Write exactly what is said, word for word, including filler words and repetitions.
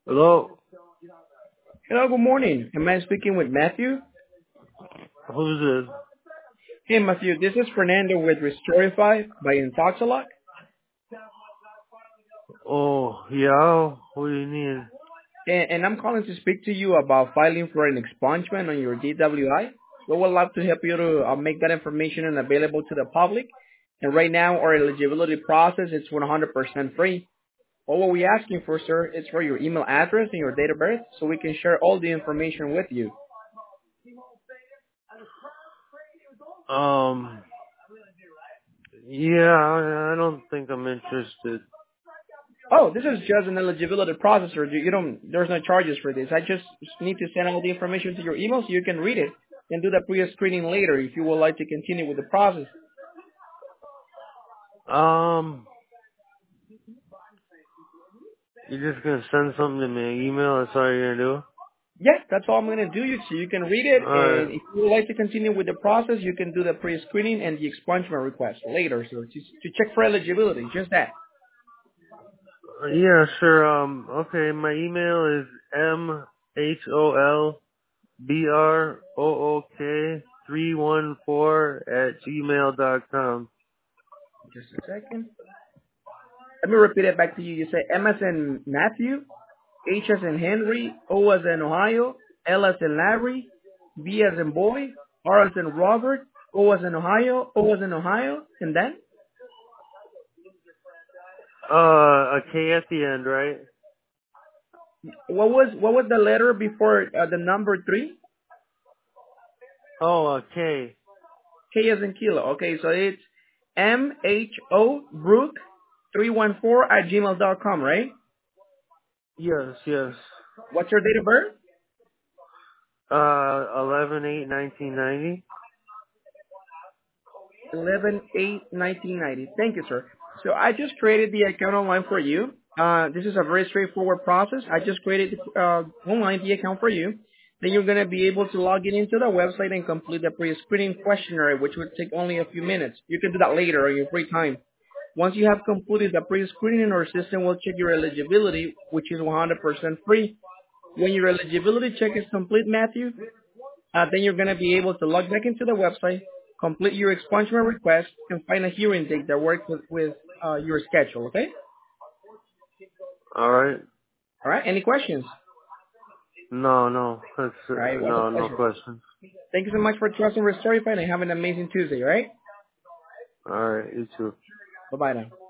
Hello? Hello, good morning. Am I speaking with Matthew? Who's this? Hey, Matthew, this is Fernando with Restorify by Intoxalock, Oh, yeah? What do you need? and, and I'm calling to speak to you about filing for an expungement on your D W I. We would love to help you to uh, make that information and available to the public. And right now, our eligibility process is one hundred percent free. All what we're asking for, sir, is for your email address and your date of birth so we can share all the information with you. Um, yeah, I, I don't think I'm interested. Oh, this is just an eligibility processor. You you don't, there's no charges for this. I just need to send all the information to your email so you can read it and do the pre-screening later if you would like to continue with the process. Um, you're just gonna send something to me, email, that's all you're gonna Yes, that's all I'm going to do. You so you can read it, do? and Alright. if you would like to continue with the process, you can do the pre-screening and the expungement request later. So to, to check for eligibility, just that. Yeah, sure, um, okay, my email is M H O L B R O O K three one four at gmail dot com. Just a second. Let me repeat it back to you. You say M as in Matthew, H as in Henry, O as in Ohio, L as in Larry, B as in boy, R as in Robert, O as in Ohio, O as in Ohio, and then Uh, a K at the end, right? what was what was the letter before uh, the number three? Oh, a K. K as in kilo. Okay, so it's M H O Brook three one four at gmail dot com, right? Yes, yes. What's your date of birth? Uh, eleven eight nineteen ninety. eleven eight nineteen ninety. Thank you, sir. So I just created the account online for you. Uh, this is a very straightforward process. I just created uh, online the account for you. Then you're going to be able to log in into the website and complete the pre-screening questionnaire, which would take only a few minutes. You can do that later on your free time. Once you have completed the pre-screening, our system will check your eligibility, which is one hundred percent free. When your eligibility check is complete, Matthew, uh, then you're going to be able to log back into the website, complete your expungement request, and find a hearing date that works with, with uh, your schedule, okay? Alright. All right, any questions? No, no. That's, All right, uh, it was a no, no pleasure. questions. Thank you so much for trusting Restorify and have an amazing Tuesday, all right? Alright, you too. Bye-bye now.